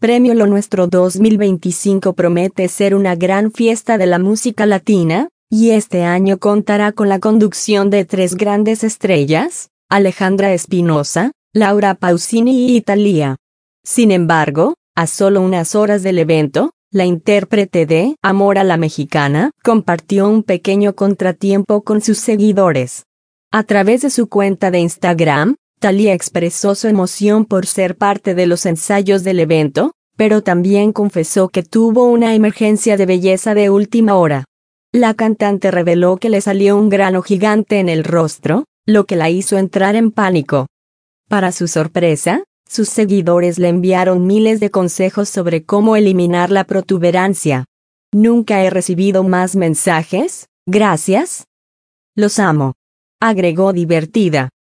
Premio Lo Nuestro 2025 promete ser una gran fiesta de la música latina, y este año contará con la conducción de 3 grandes estrellas, Alejandra Espinosa, Laura Pausini y Thalía. Sin embargo, a solo unas horas del evento, la intérprete de Amor a la Mexicana compartió un pequeño contratiempo con sus seguidores. A través de su cuenta de Instagram, Thalía expresó su emoción por ser parte de los ensayos del evento, pero también confesó que tuvo una emergencia de belleza de última hora. La cantante reveló que le salió un grano gigante en el rostro, lo que la hizo entrar en pánico. Para su sorpresa, sus seguidores le enviaron miles de consejos sobre cómo eliminar la protuberancia. Nunca he recibido más mensajes, gracias. Los amo. Agregó divertida.